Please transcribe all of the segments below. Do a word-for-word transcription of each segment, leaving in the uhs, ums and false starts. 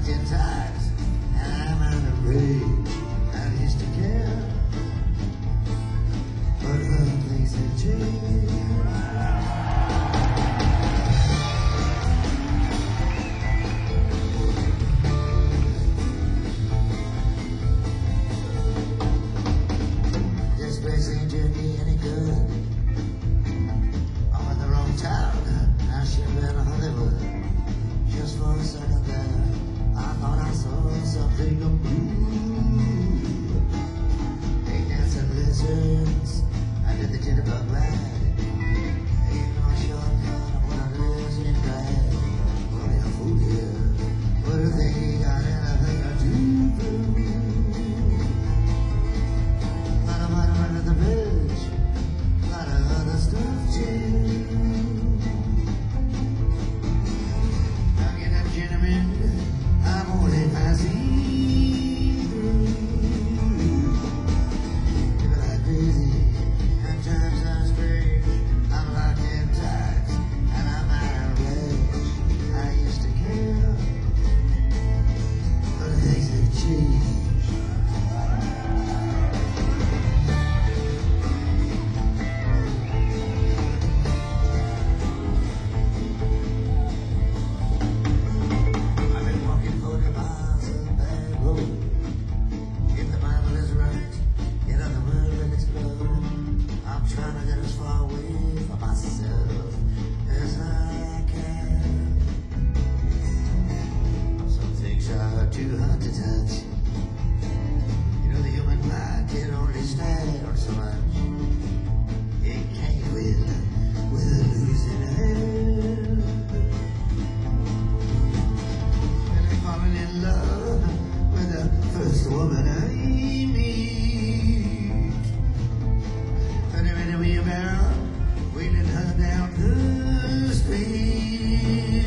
locked in times, and I'm out of rage. I used to care, but other things have changed. This place ain't doing me any good. I'm in the wrong town. I should have been in Hollywood. Just for a second there, I thought I saw something move. They dancing lizards, I did the jitterbug ride. Ain't no shortcut when I live in drag. Only a fool here, what do they got anything to do for me? A lot of money under the bridge, a lot of other stuff too. I'm only passing through. People are crazy, and times are strange. I'm locked in times, and I'm out of rage. I used to care, but things have changed. Trying to get as far away from myself as I can. Some things are too hard to touch. You know the human mind can only stand so much. It can't win with a losing hand. And I'm falling in love with the first woman I meet. Wheelbarrow, wheeling her down the street.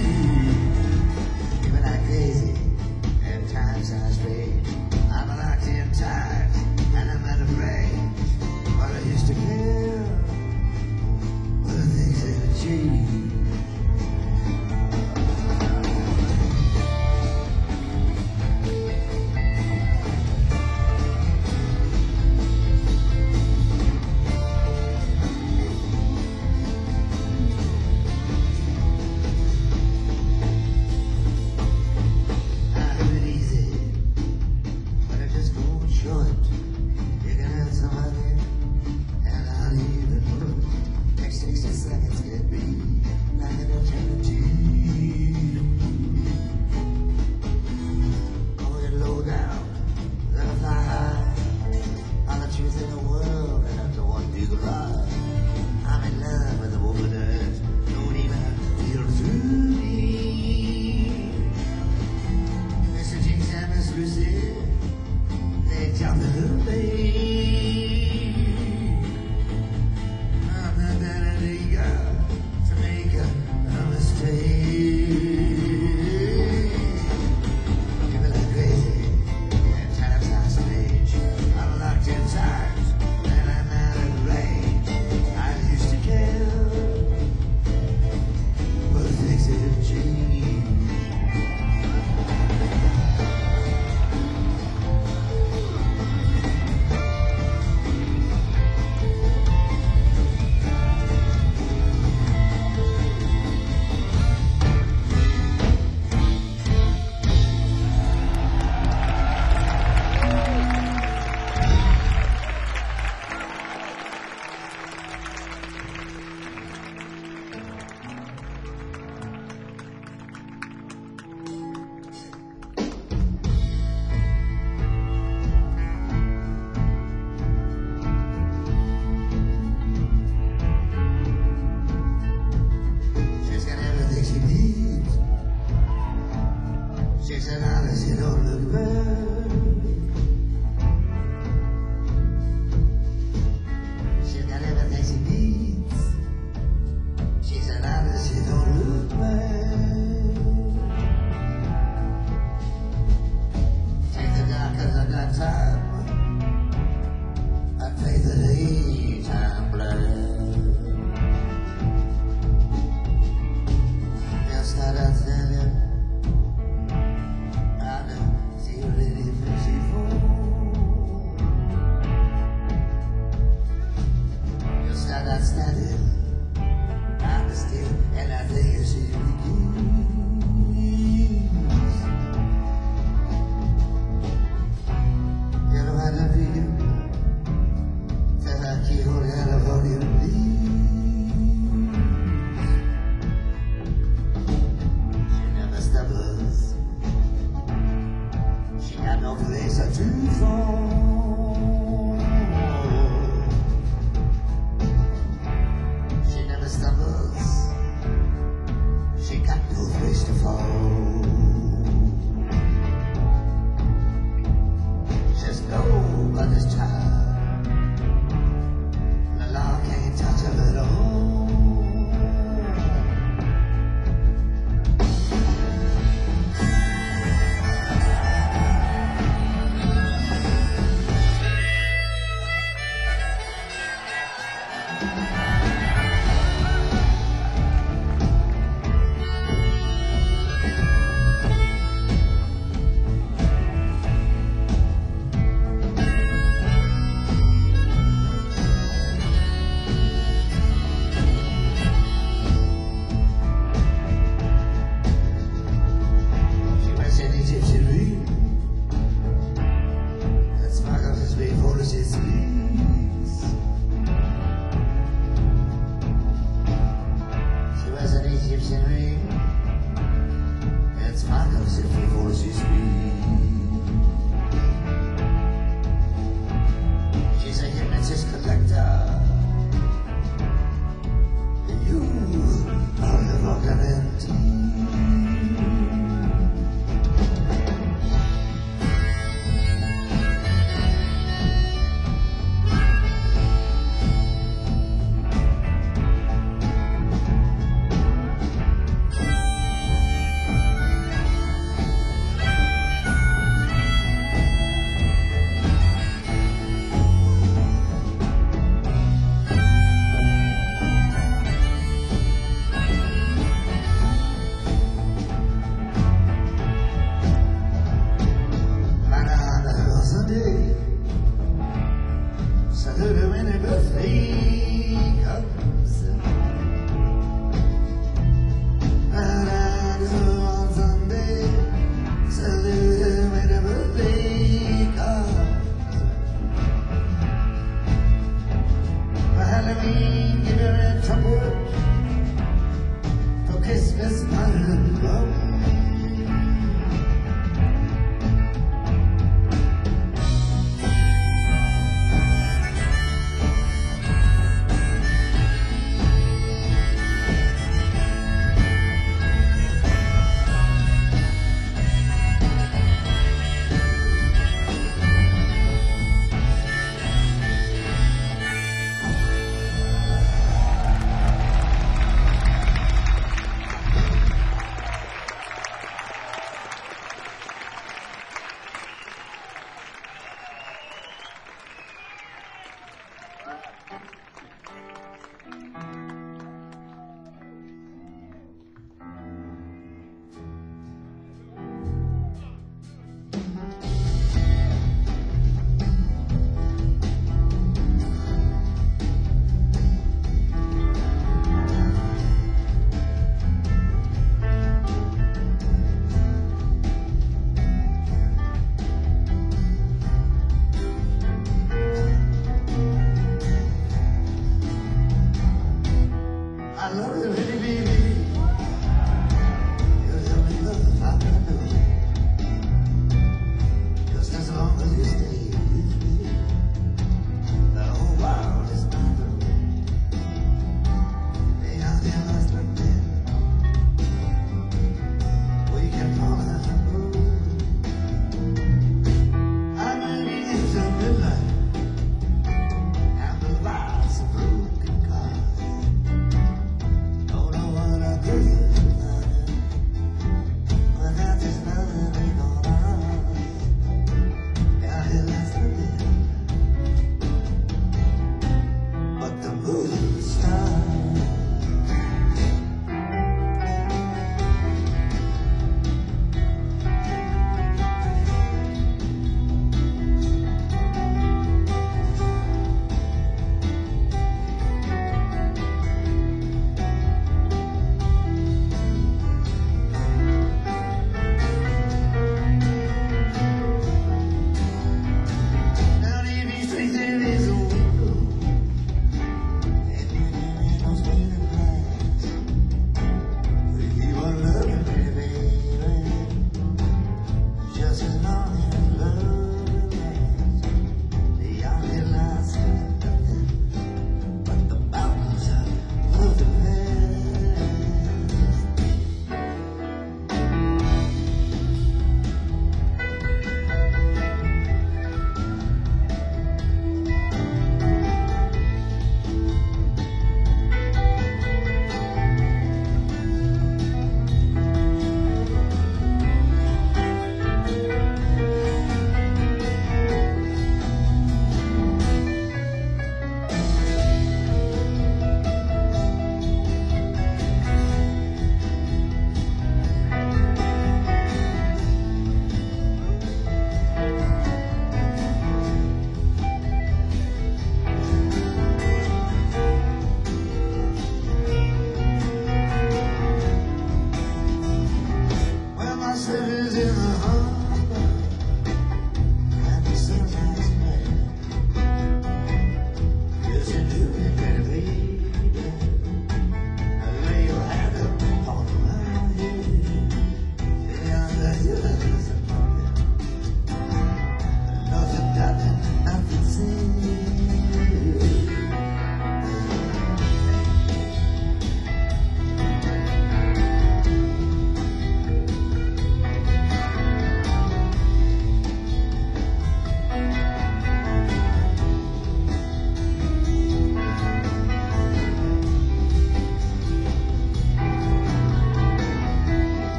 People are crazy, and times are strange. I'm locked in times, and I'm out of range. But I used to care, but things have changed. to fall. She never stumbles, she got no place to fall. She's nobody's child, the law can't touch her at all.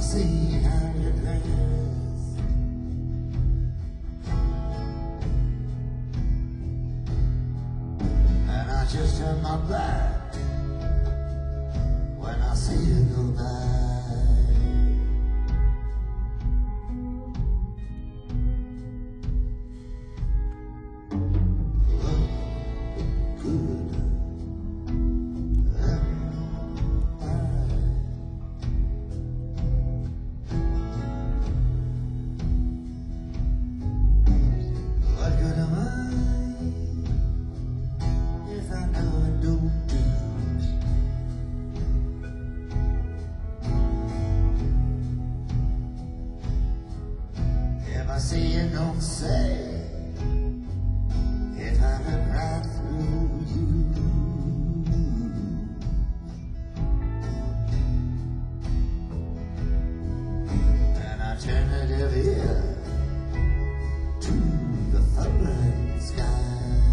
see how you dress, and I just turn my back when I see you go by. I see you don't say if I look right through you, and I turn a deaf ear to the thundering sky.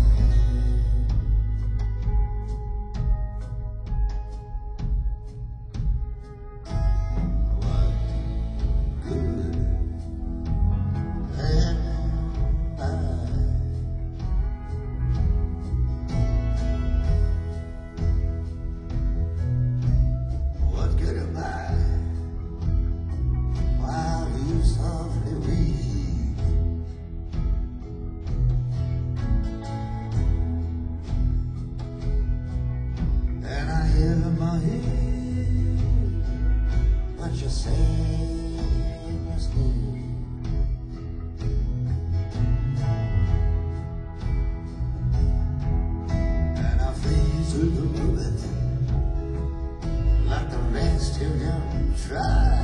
In my head, what you say is good, and I flee through the bullet like the rest who don't try.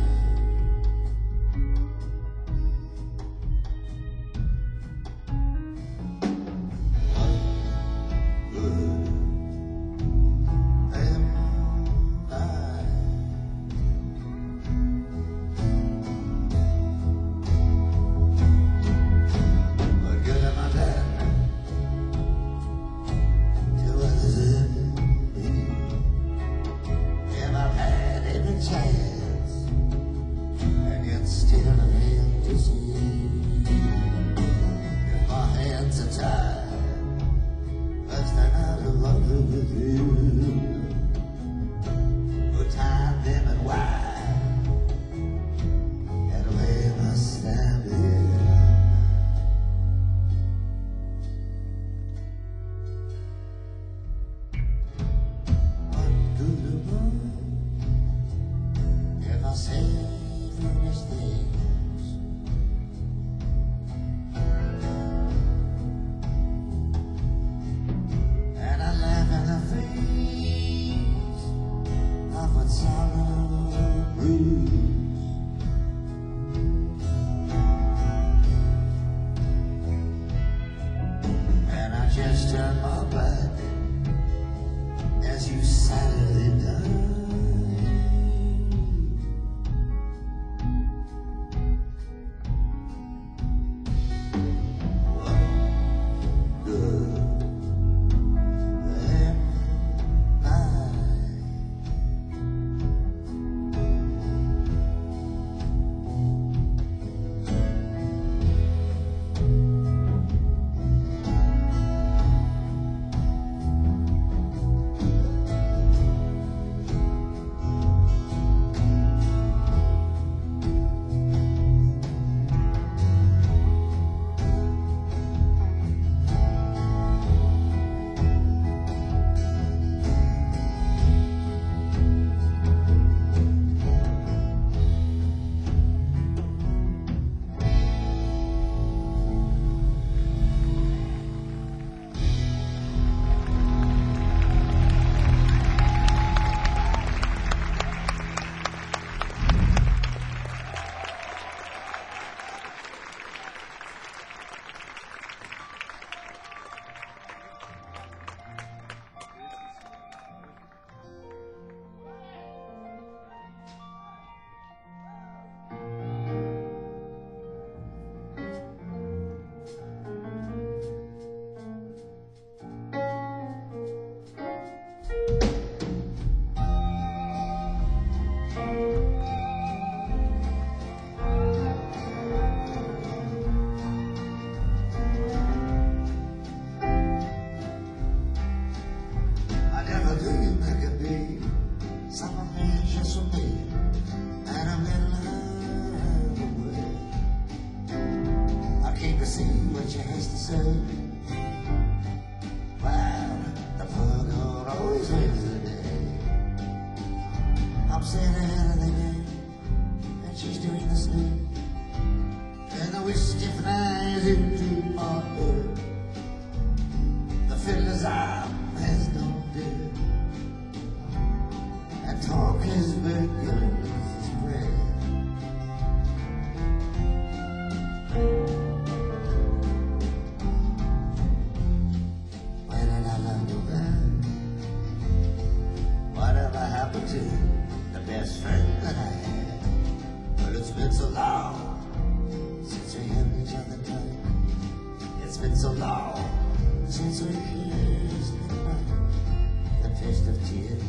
Just turn my back as you sadly die. used to say, well, the poor girl always wins the day. I'm sitting ahead of the game, and she's doing the same. And I wish she flies into my head. The fiddler's arm has gone dead, and talk has begun to spread. Where did I learn to ride? Whatever happened to the best friend that I had? Well, it's been so long since we held each other tight. It's been so long since we kissed goodnight. The taste of tears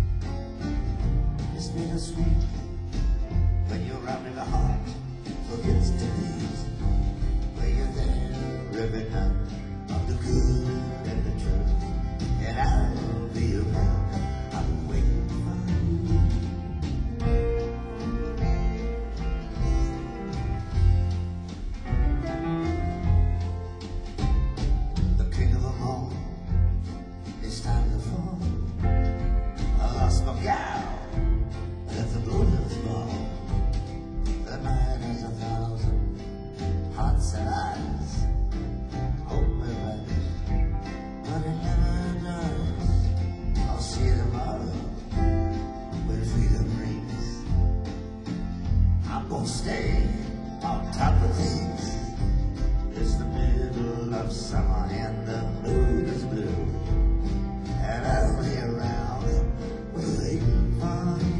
is bittersweet when you're rounding a heart forgets to beat. When you're there every night of the good and the true, and I'll be around. I'm waiting for you. The king of them all, it's time to fall. I lost my gal, let the blues fall. The night has a thousand hearts and eyes. Hope will vanish, but it never does. I'll see you tomorrow when freedom rings. I'm gonna stay on top of things. It's the middle of summer and the moon is blue, and I'll be around waiting for you.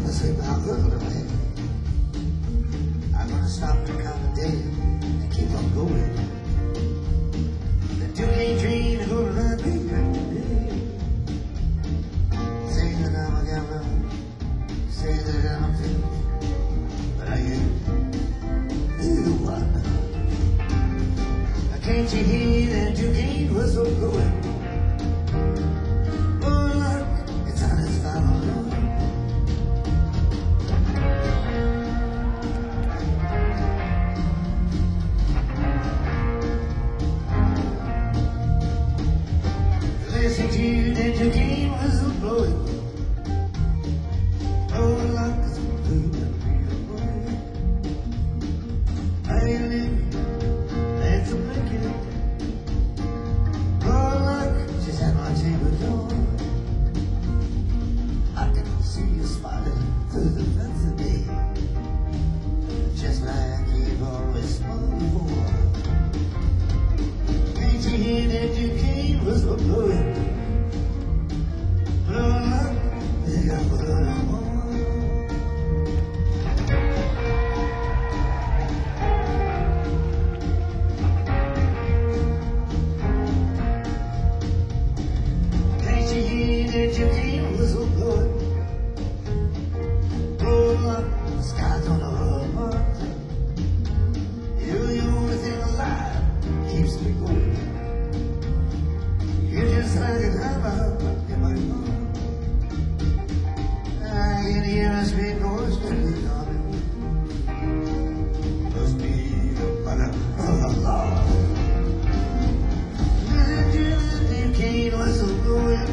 to say about little away. I'm gonna stop and count the day and keep on going. The Duke train is gonna run me back today. Say that I'm a gambler, say that I'm a thief, but I ain't. You what? Can't you hear that Duke whistle blowing? Oh, look, it's on its final run. Listen to that Duke whistle blowing. Oh, look, it's blowing. I ain't living. It's a wicked. Oh, look, she's at my chamber door. I can see you smiling through the fence of me, just like you've always smiled before. Can't you hear that you came was a blowing? Oh, look, you got blood on more. That you came was so good. Oh, look, the sky's on the hook. You're the only thing alive keeps me going. You're just like a hammer in my heart. I can hear a sweet voice coming coming. Must be the mother of the Lord. That you came was so good.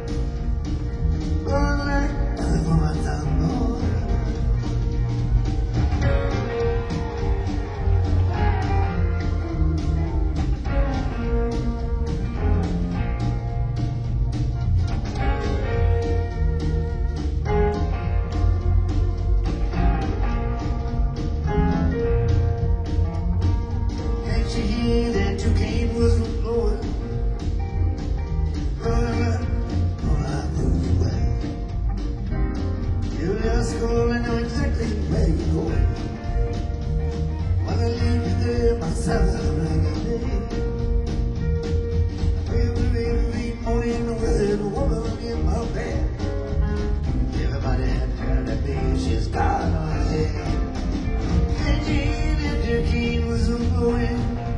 That you came was blowing. You just go and know exactly where you're going. Wanna leave you there myself on a rainy day. Every, every morning with a woman in my bed. Everybody had turned at me, she's got on her head. And she that your key was blowing.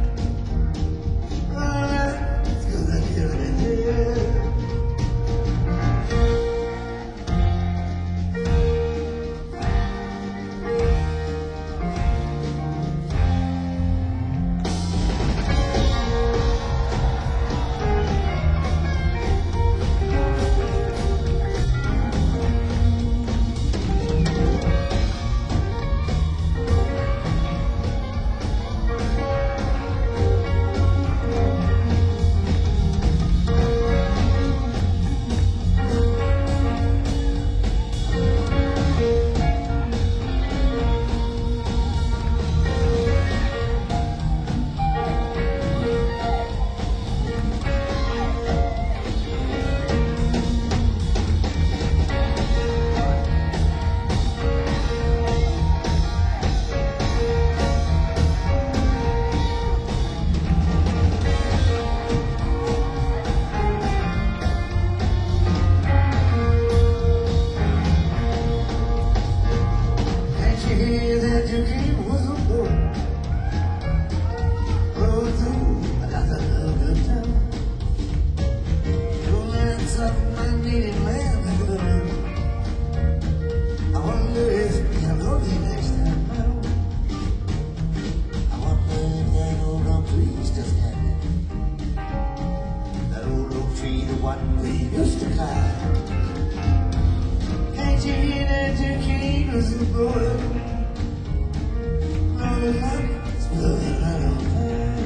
One we used to climb. Can't you hear that your king was blowing? Blowing like it's blowing right on time.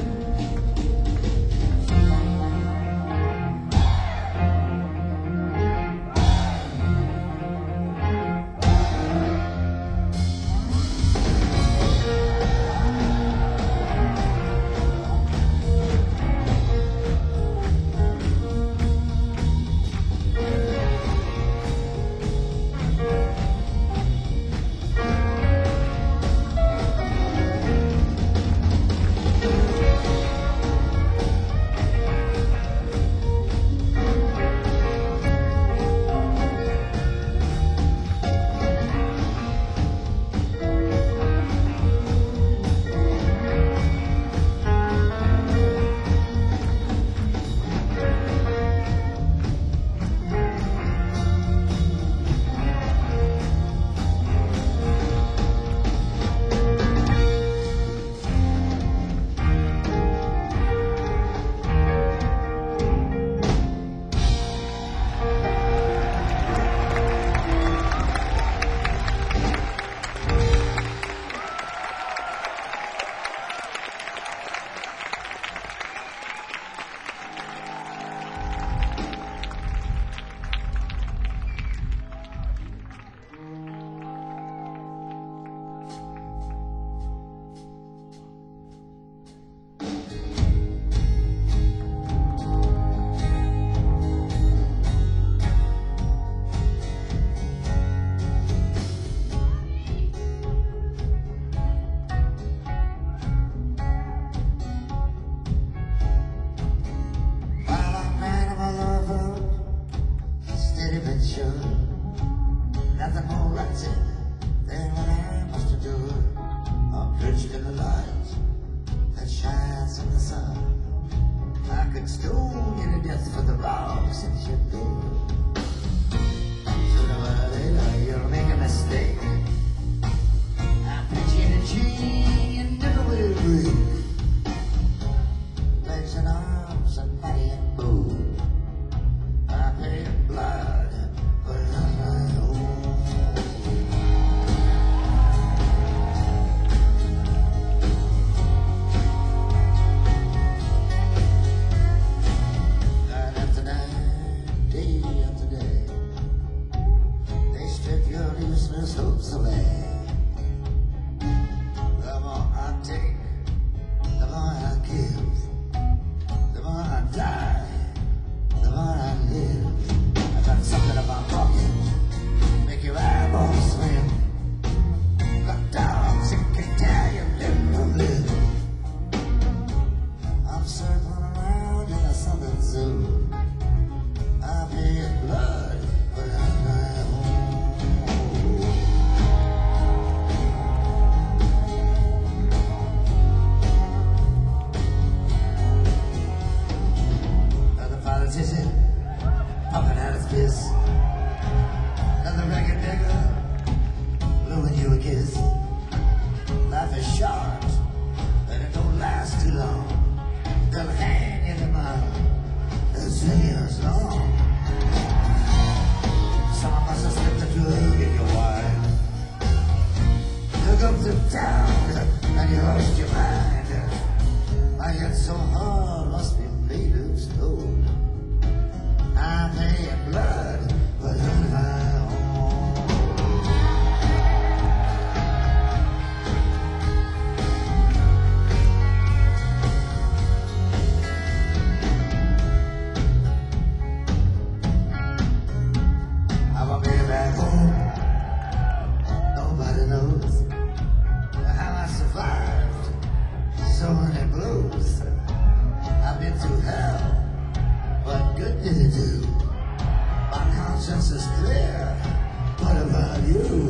conscience is clear. What about you?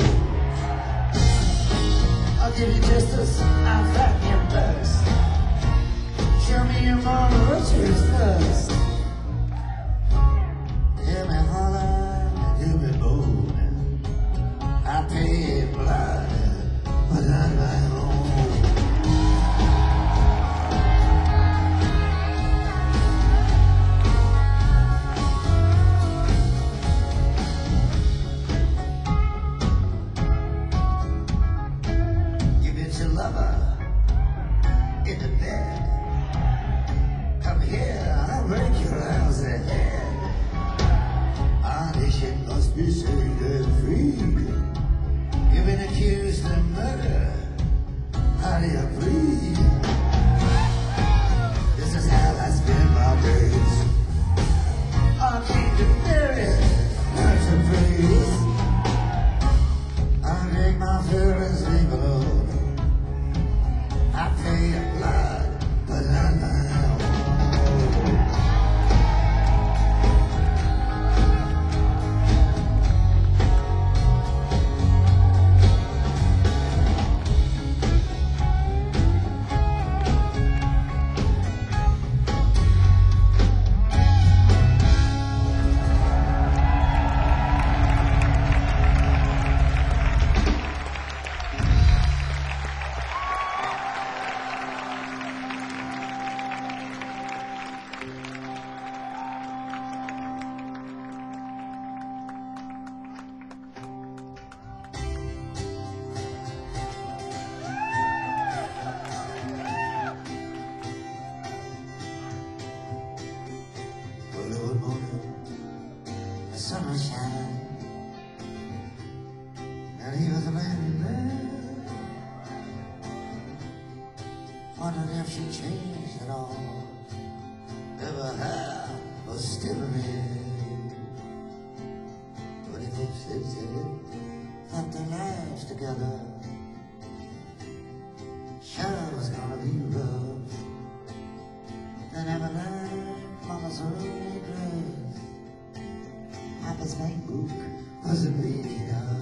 I'll give you justice, I'll fatten your best. Show me your moral virtues first. Hear me holler, hear me moan. I pay in blood, but not my own. Give it your lover in the bed. Come here, I'll break your house ahead. Our nation must be saved and freed. You've been accused of murder. How do you plead? This is how I spend my days. I'll keep you buried, not to praise. I'll drink my feelings leave alone. I pay your blood, but not my own. The sun was shining, and he was laying there. Wondered if she changed at all, if her hair was still red. But if it fitted, thought their lives together, sure was gonna be rough. They never learned mama's early dress. Papa's make book wasn't big enough.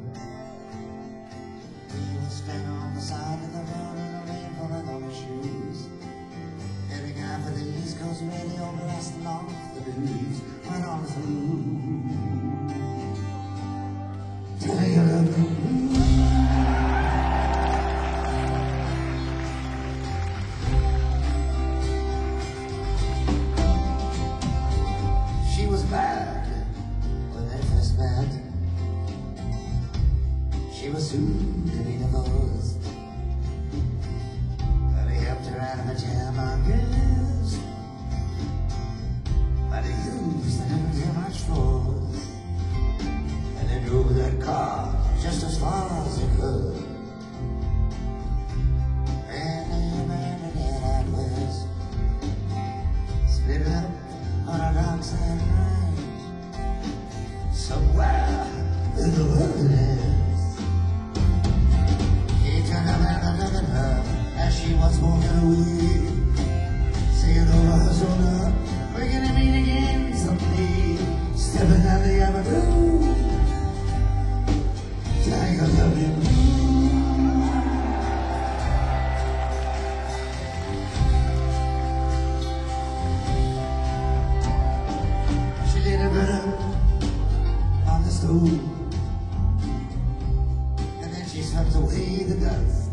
He was standing on the side of the road in a rain full of other shoes. Heading out for the East Coast radio, blasting off the blues. Went on through, telling you love the blues. She was bad when they first met. She was soon to be divorced, but he helped her out of a jam, I guess. But he used a little too much force, and they drove that car just as far as he could. And they abandoned it out west, split up on a dockside line, somewhere in the wilderness. He turned around and looked at her as she was walking away, saying over her shoulder, we're gonna meet again someday. Stepping down the avenue, telling her love you. She laid her brother on the stove, and then she swept away the dust.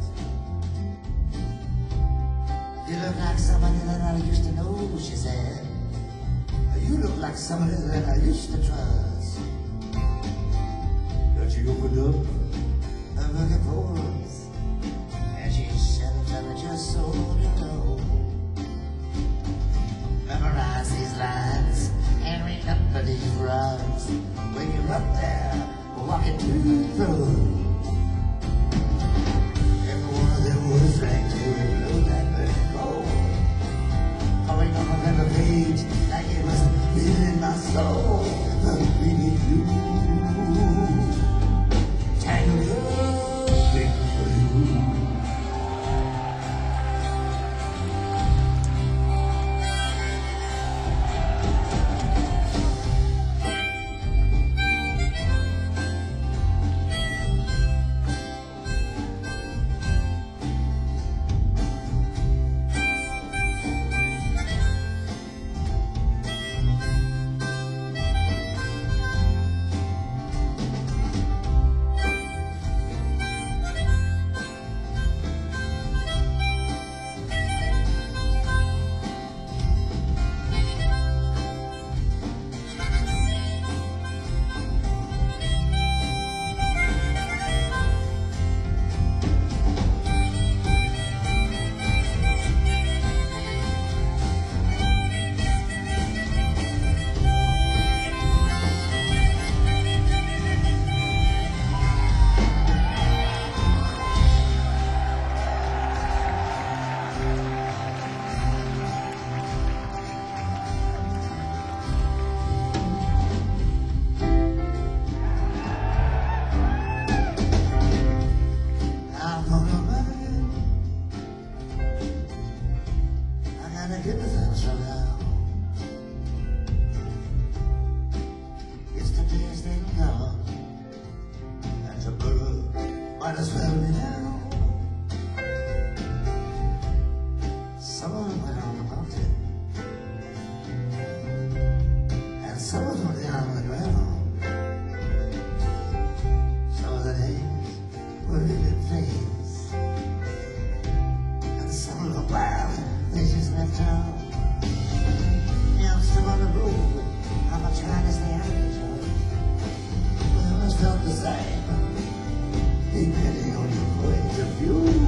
You look like somebody that I used to know, she said. You look like somebody that I used to trust. But she opened up her book of poems, and she said it to me just so you know. Memorize these lines and remember these rhymes when you're up there walking through the road. Every one of them was right to blow that burning coal, pouring off of every page like it was in my soul. But we need you, tangled up in blue. might as well be down. Someone went on the mountain, and someone went down on the ground. Some of the names were in flames, and some of the wild, they just left town. Now I'm still on the road, I'm not trying to stay out of it, but I always felt the same, depending on your point of view.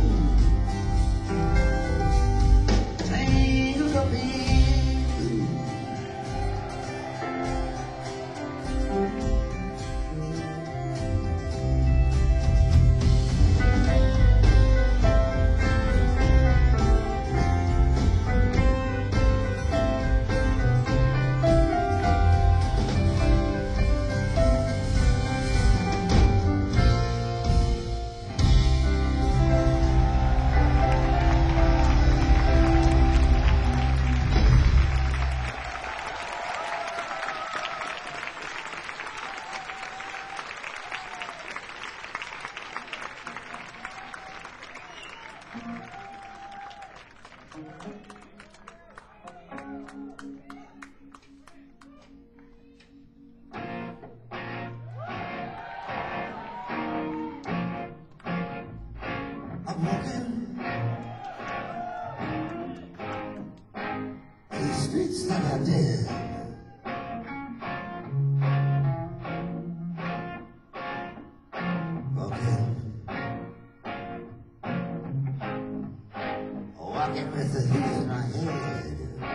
I'm walking these streets that I did. Walking, walking with the heat in my head.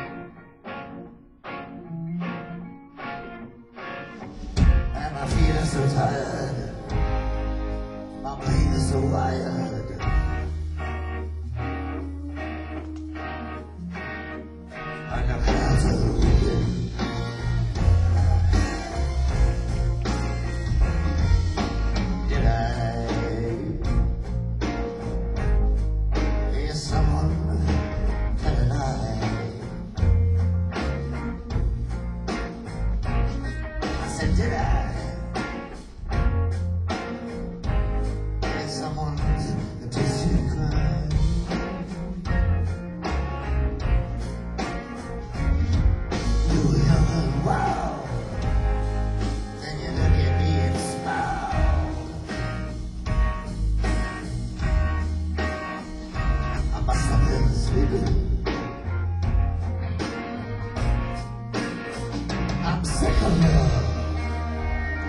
And my feet are so tired, my brain is so wired. Did I? Did someone that takes you to cry? You were young and wild, then you look at me and smile. I must have been sleeping. I'm sick of love.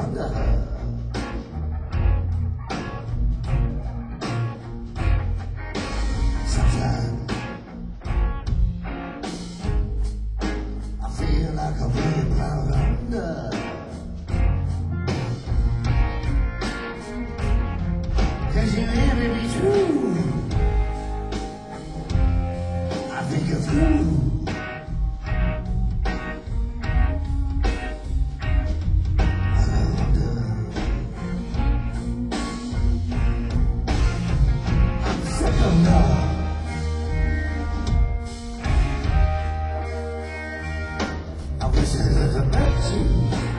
under her. Sometimes I feel like I'm being plowed under. Cause you envy me too. I think you're through. I wish I never met you.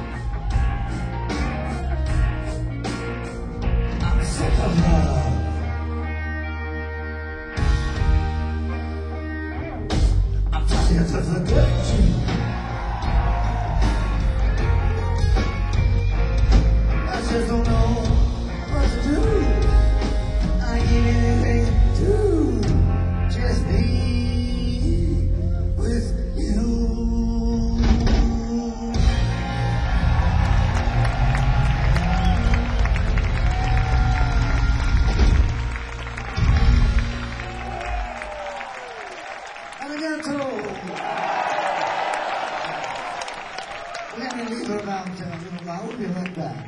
I'm sick of love. I'm trying to forget you. I just don't know what to do. I ain't anything to do. Just be with you. We're going to leave her around a little while. We'll be right back.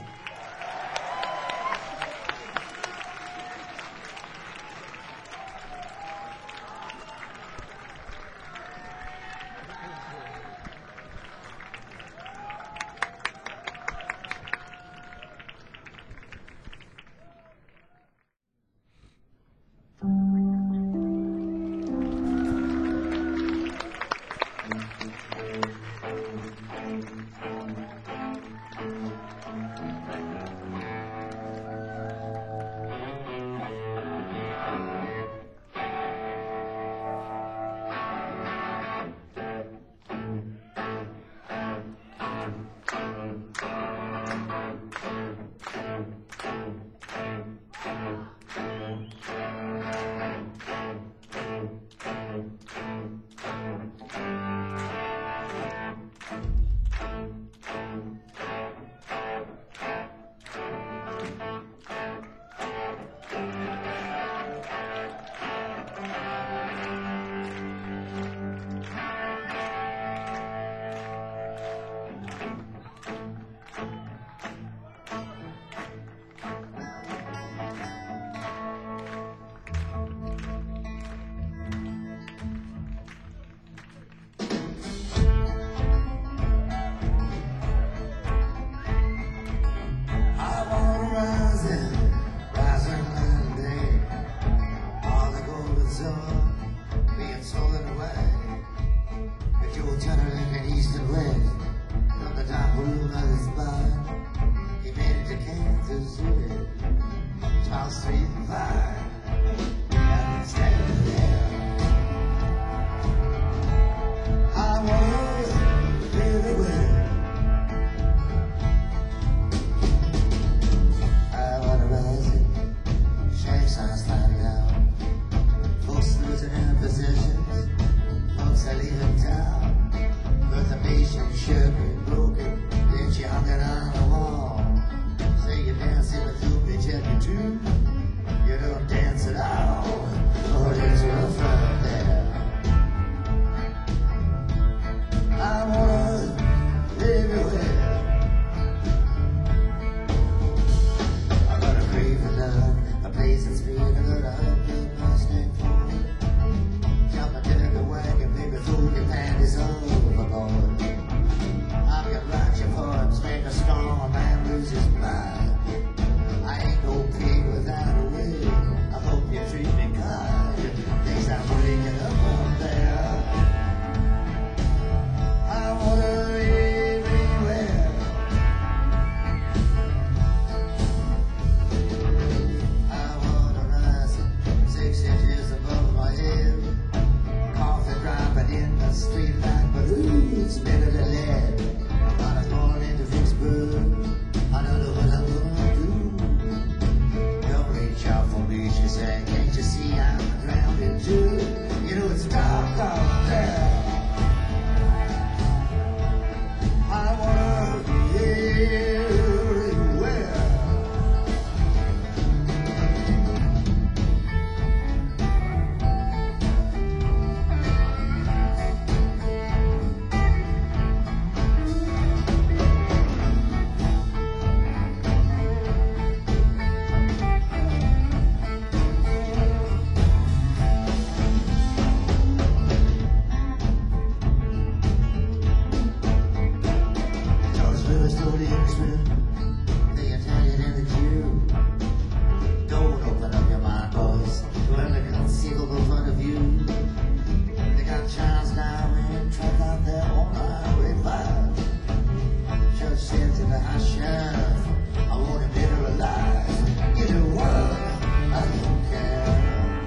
told the Englishman, the Italian and the Jew, don't open up your mind, boys, to every conceivable point of view. They got Charles Darwin trapped out there on Highway five. Judge said to the high sheriff, I want him dead or alive. You know what? I don't care.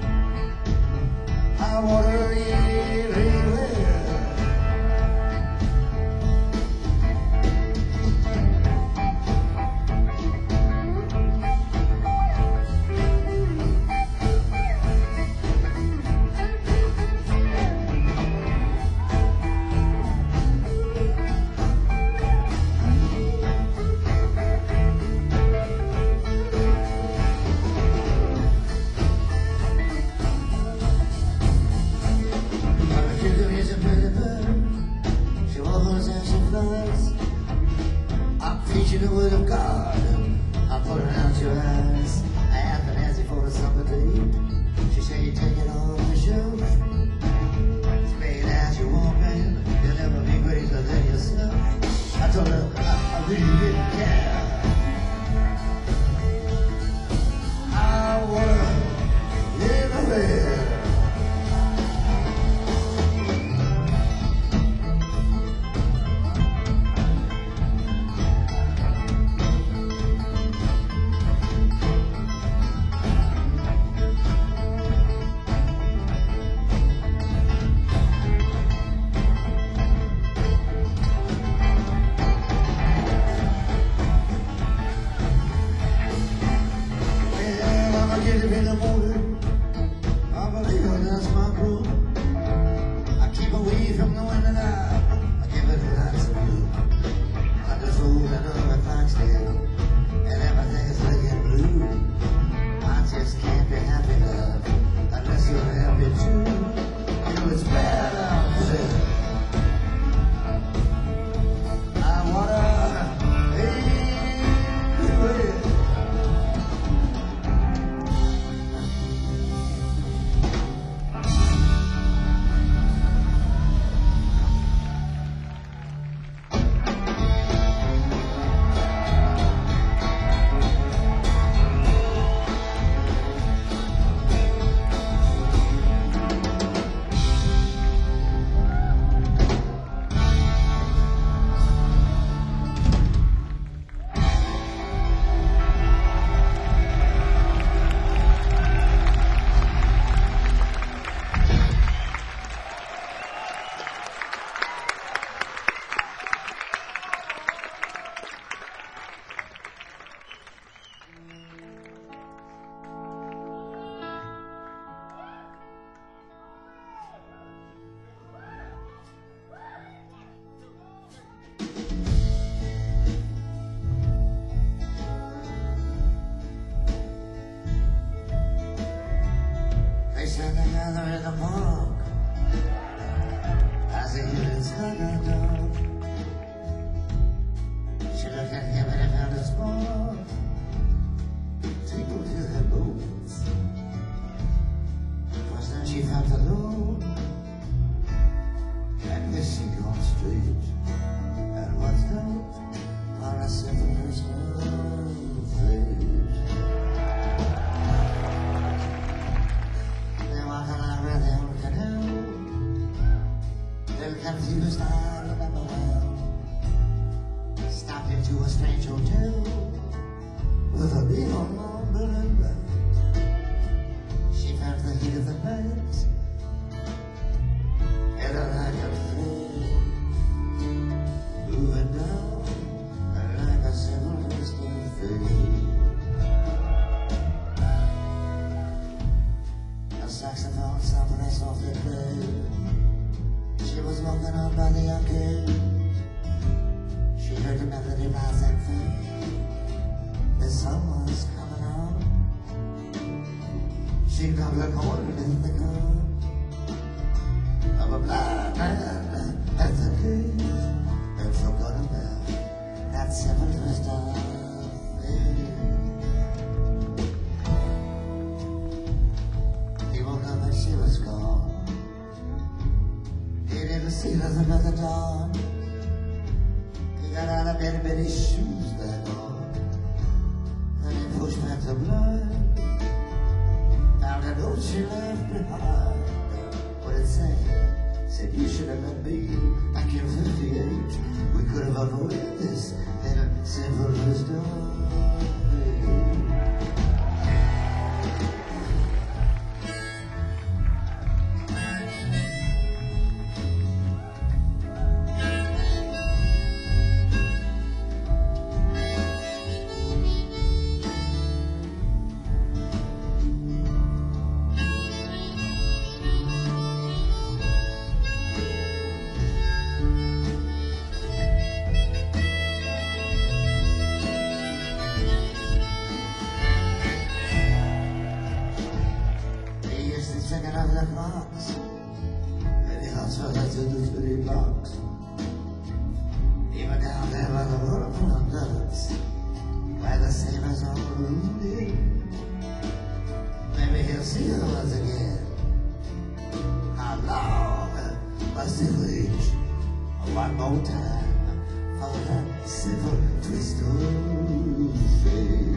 I want to live anywhere. I'm preaching the word of God. I'm putting out your eyes. I have been asking for a supper to eat. She said you take it off the shelf. It's made as you want, man. You'll never be greater than yourself. I told her I, I really didn't care. I wanna live away. In the morning, I believe that's my rule. I keep away from the wind and I, I give it lots of blue. I just hold another fox tail, and everything is looking blue. I just can't be happy, love, unless you're happy too. You know it's bad out there. I wanna live away. They sat together in the park as he hit his hug a dog. She looked at him and he found a spark tingled to her bones. Was then she felt alone and this she gone straight and was not on a simple personal fate. Confused, I remember well. Stopped into a strange hotel with a neon burning light. She felt the heat of the night and a like a flame moving down like a simple distant fade. A saxophone softly softly played. She was walking out by the arcade. She heard the melody rise and fade. The sun was coming on. She got her corner in the car of a blind man at the gate and forgot about that simple twist of fate. He woke up and she was gone. He didn't see nothing but the dawn. He got out of found Aunt Betty's shoes back on, and he pushed back the blood. Found a note she left behind. What it said, said you should have met me back in fifty-eight. We could have avoided this in a simple wisdom. Checking out the clocks, and the hospital to the three blocks. Even down there by the waterfront nuts, where the sailors all rooted. Maybe he'll see her once again. How long must it wait? One more time for that simple twist of fate.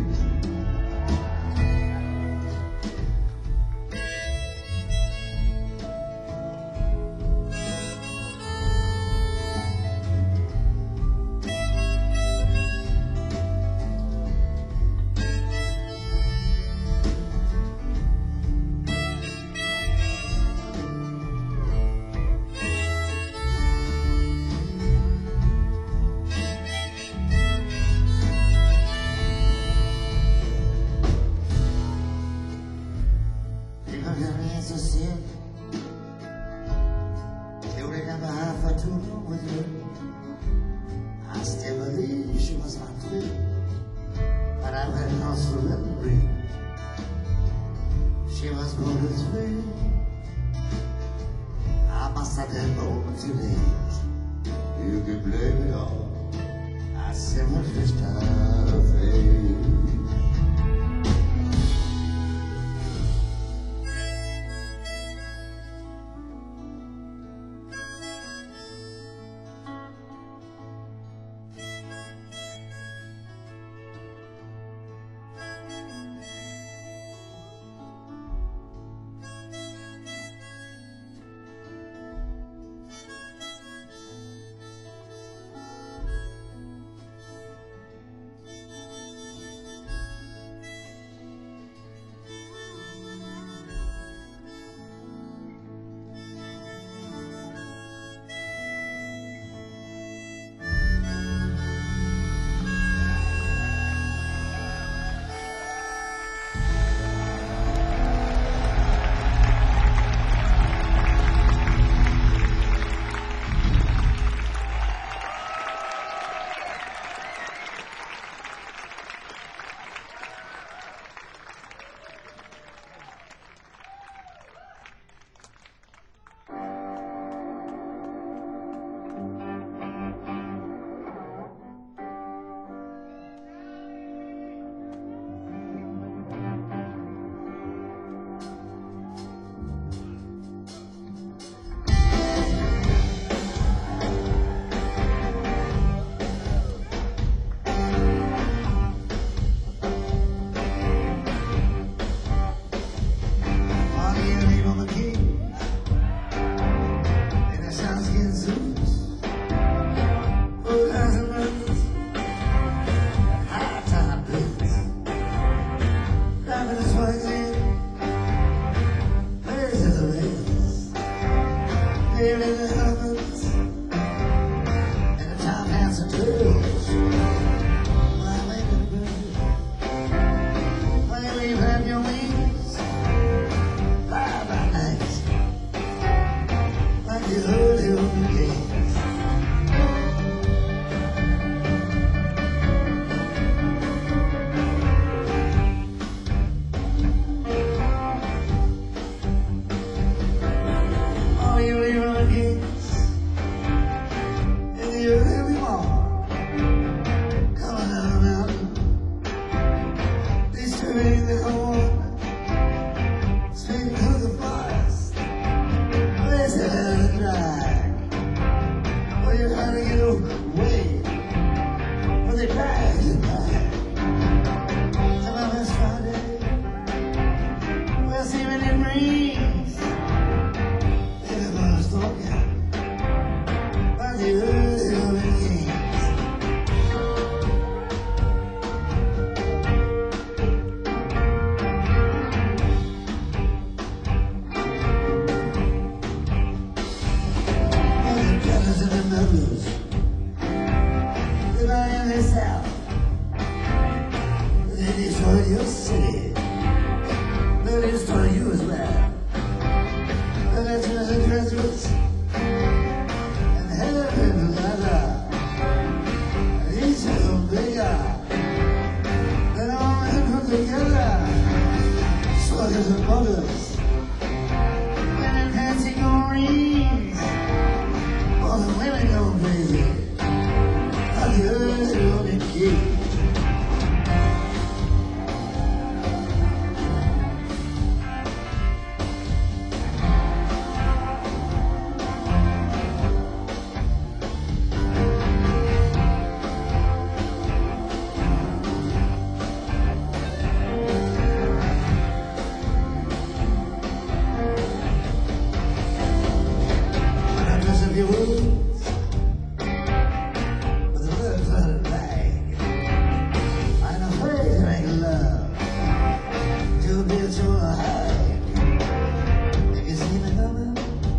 So sick, they would never have for too long with her. I still believe she was my twin, but I've had lost for memory. She was born as free. I must have been born too late. You can blame it all. I simply just have faith. they cried goodbye. Some of us Friday, we'll see when it rains. Everyone's talking about the early games. They destroyed your city. They destroyed you as well. The veterans and graduates and heaven together. Each of them bigger. They all men come together. Sluggers and buggers. Women fancy gold rings. All the women go crazy. The early king. Of your wounds, with a little flooded bag. I'm afraid to make love to a bitch or a hag. If you see me coming,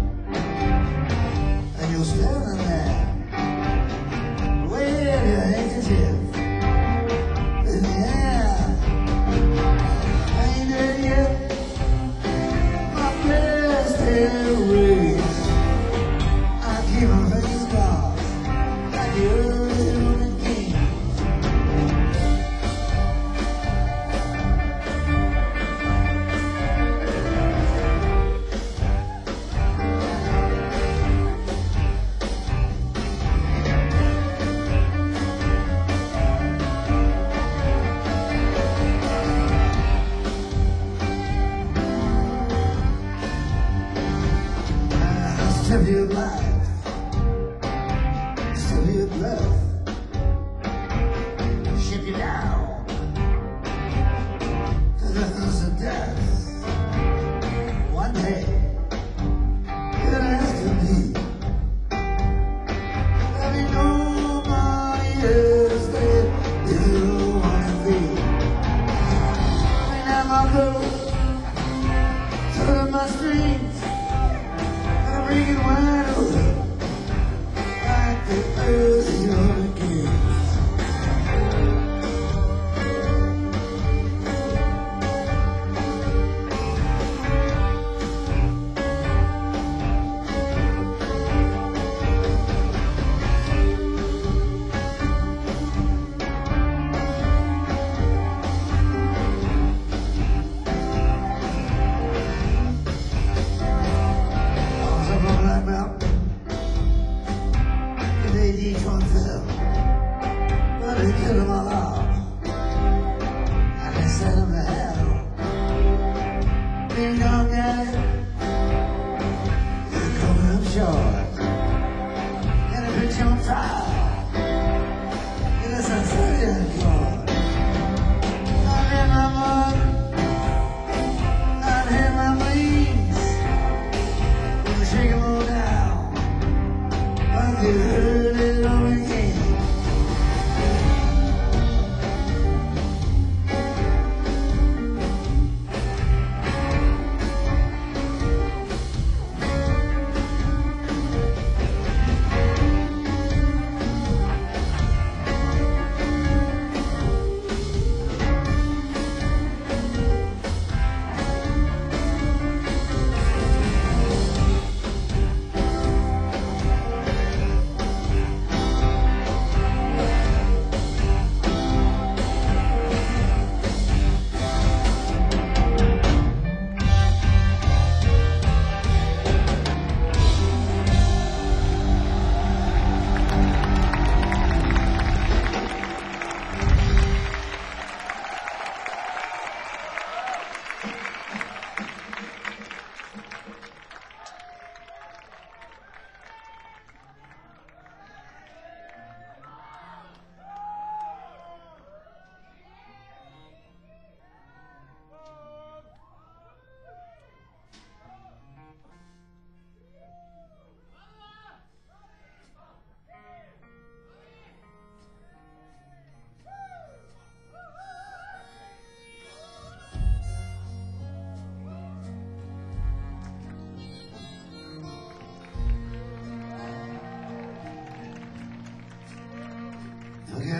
and you're standing there, wave your handkerchief in the air. I ain't dead yet, my prayers still wait. Keep on making scars like the early king. I'll strip you blind. Your breath, ship you down to the hills of death. One day, you'll ask of me, there'll be nobody else that you want to be. Clean out my clothes, turn up my strings, and I'll bring it wide open. The early games. I was up on that mountain. Each one fell, but they killed them all off, and they sent them to hell. Ding dong, daddy, you're coming up short. Gonna put you on trial in a Sicilian court. I've had my mother, I've had my wings. Gonna shake them all down like the early Roman king.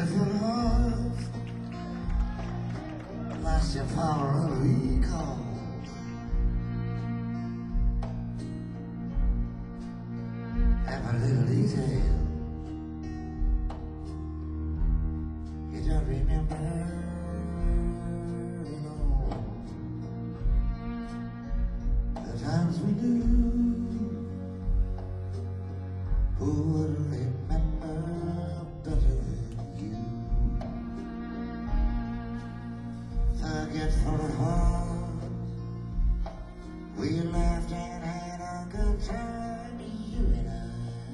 Forget your heart, lost your power of recall. Every little detail you don't remember at all. The times we knew, who would remember better than you? Forgetful heart, we laughed and had a good time, you and I.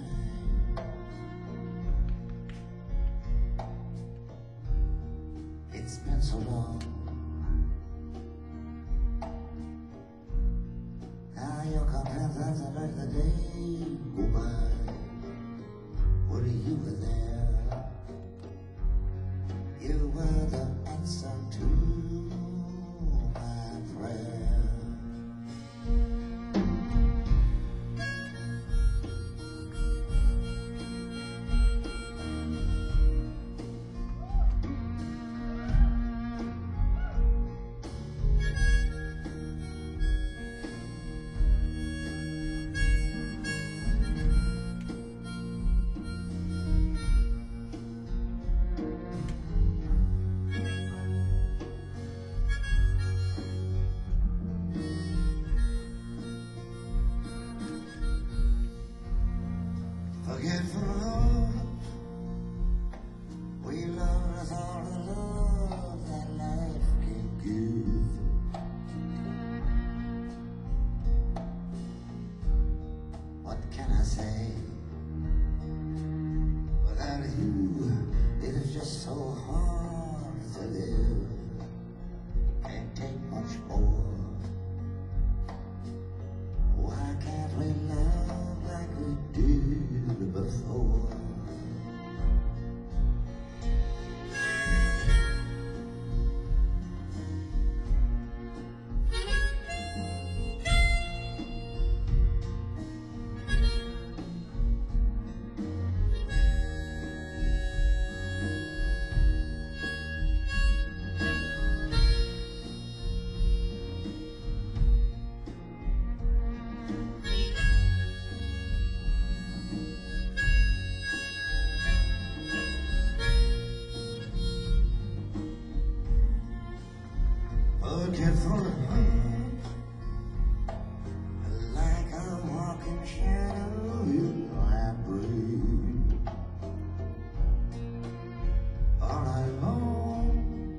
It's been so long. Now you're content as I let the day go by. What you were there? You were the answer to my prayer. Forgetful heart, we love with all the love that life can give. What can I say? Without you, it is just so hard to live. Can't take much more. Why can't we love like we did before? Forgetful heart, like a walking shadow in my brain. All night long,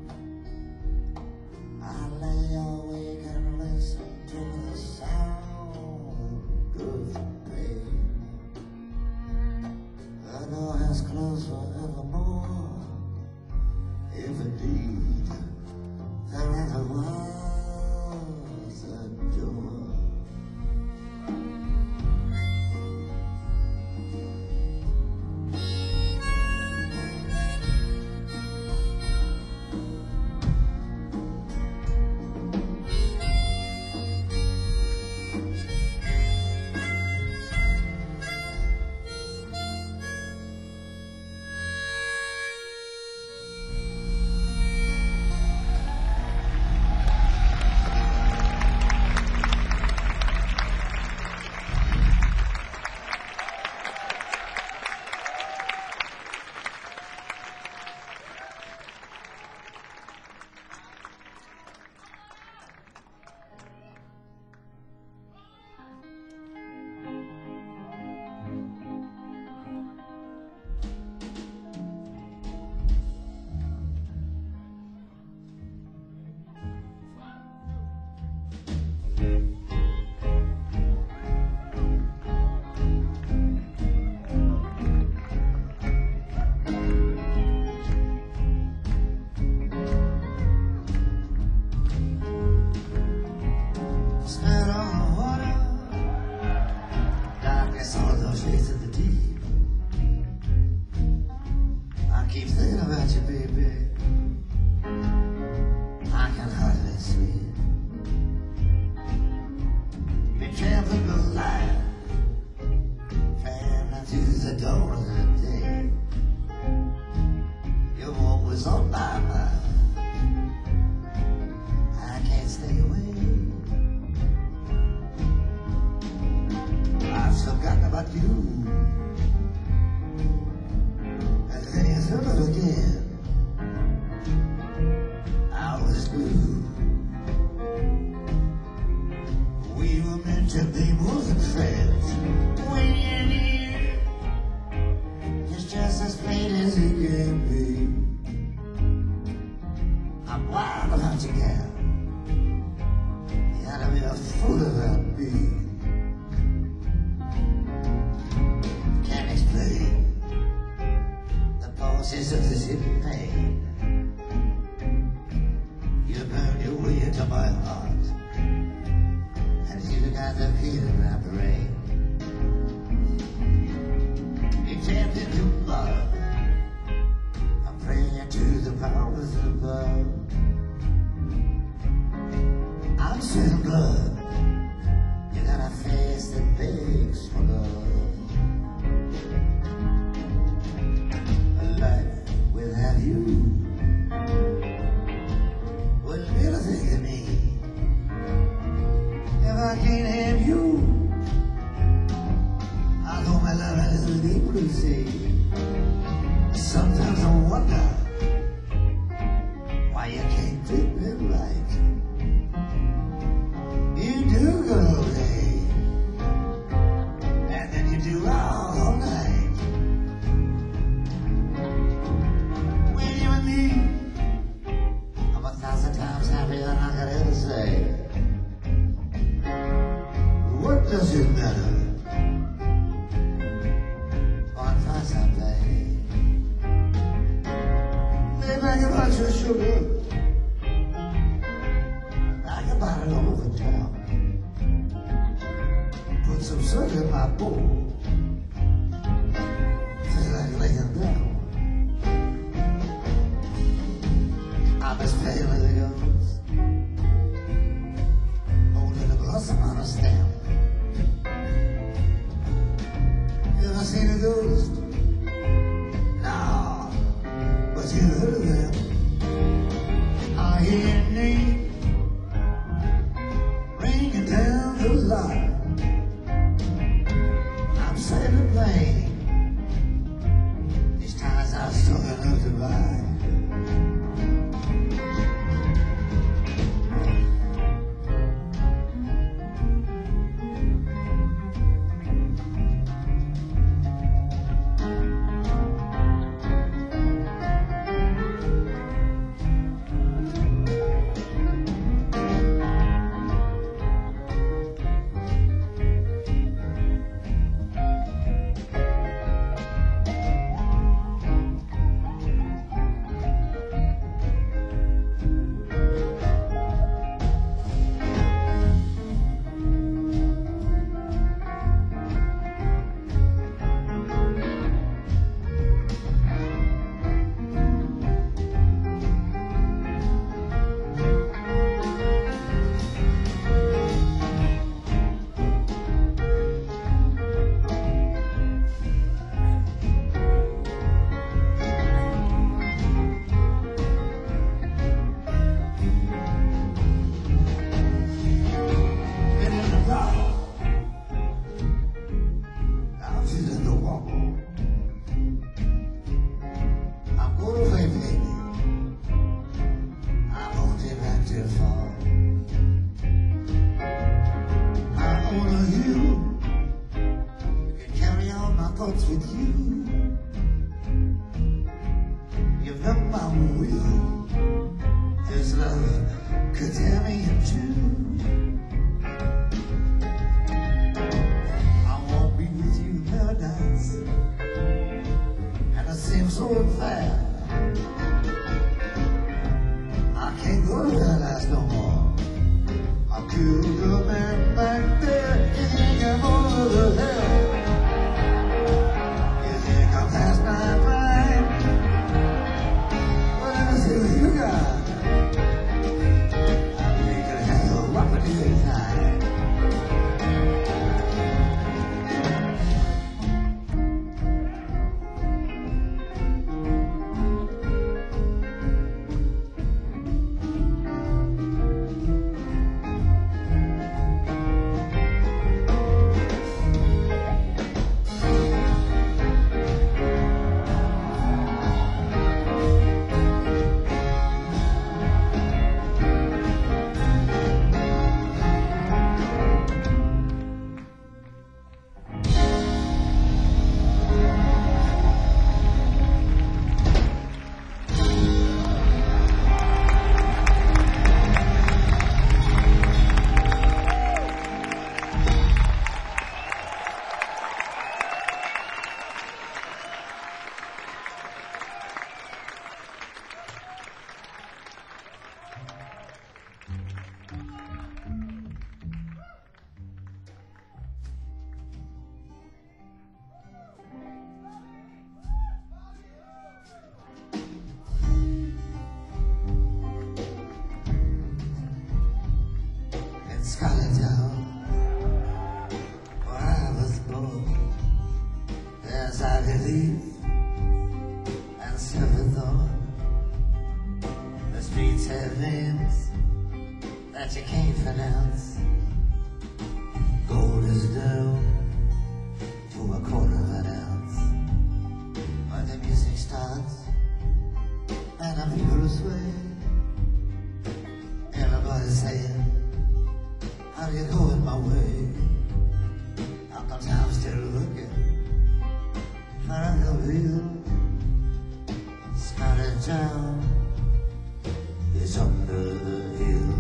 I lay awake and listen to the sound of pain. The door has closed forevermore, if indeed there ever was a door. as it can be. I'm wild about you, gal. You gotta be a fool about me. Can't explain the pulses of this hidden pain. You burn your way into my heart, and you got the feeling in my brain. You tapped into blood. I'm praying to the powers above. I'm sweating blood. You got a face that begs for love. A life without you wouldn't be a thing to me. If I can't have you, I know my love is a deep blue sea. Sometimes I wonder why you can't treat me right. You do good all day, and then you do all night. When you and me, I'm a thousand times happier than I could ever say. What does it matter what price I pay? They make a bunch of sugar, I can buy it over town. Put some sugar in my bowl, feel like laying down. I'm as pale as a ghost, holding a blossom on a stem. You ever seen a ghost? No, but you heard of them. I hear your name ringing down the line. I'm sailing plain. These times are strong enough to ride. With you, you know my will. This love could tear me in two. I won't be with you in paradise, and it seems so unfair. I can't go to paradise no more. I killed a man back there in your mother hell. Past my prime, whatever skill you got, I think you can handle what we do time. things that you can't finance. Gold is down to a quarter of an ounce. When the music starts and a vigorous way, everybody's saying, how do you go in my way? How come I'm still looking for a view? Scarlet Town is under the hill.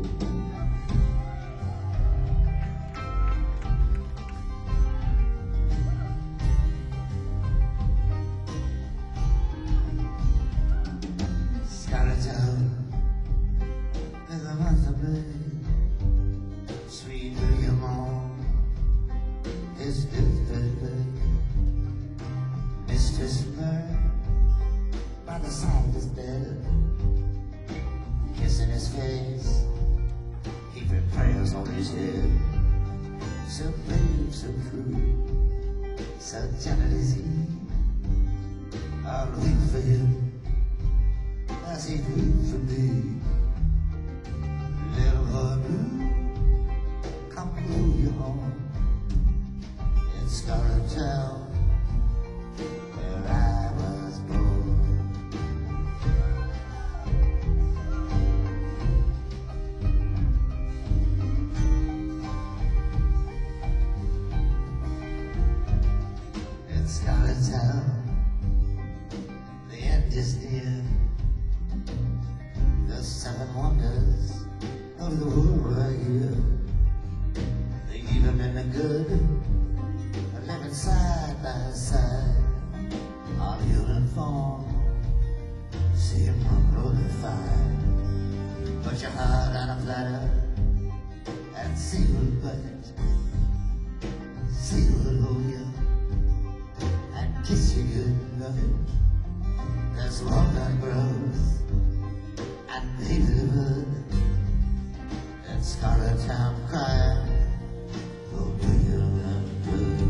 Scarlet Town is a month of May. Sweet William on his birthday. Mistress Mary by the side of his bed, kissing his face, heaping prayers on his head. So brave, so true, so gentle is he. I'll wait for him as he waits for me. Little boy blue, come through your home in Scarlet Town, where I was born. In Scarlet Town, the end is near. The seven wonders of the world are here. The evil and the good are living side by side. All human form, see him glorified. Put your heart on a platter and see who'll bite. See who'll hold you and kiss you good night. There's one that grows and baby blood. And Scarlet Town crying, oh, do you love good?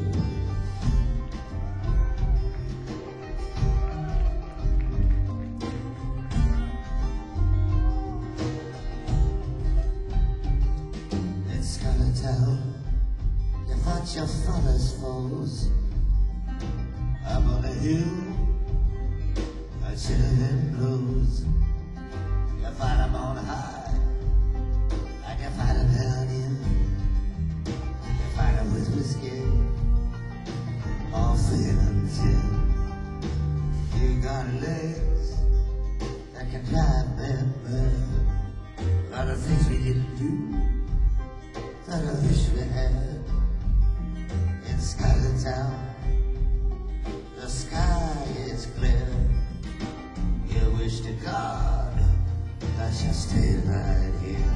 In Scarlet Town, you fought your father's foes up on a hill, a chilling blows. You fight them on high, and you fight them down in. You fight them with whiskey, morphine and gin. You got legs that can drive them mad. A lot of things we didn't do that I wish we had. In Scarlet Town, the sky is clear. You wish to God that you stay right here.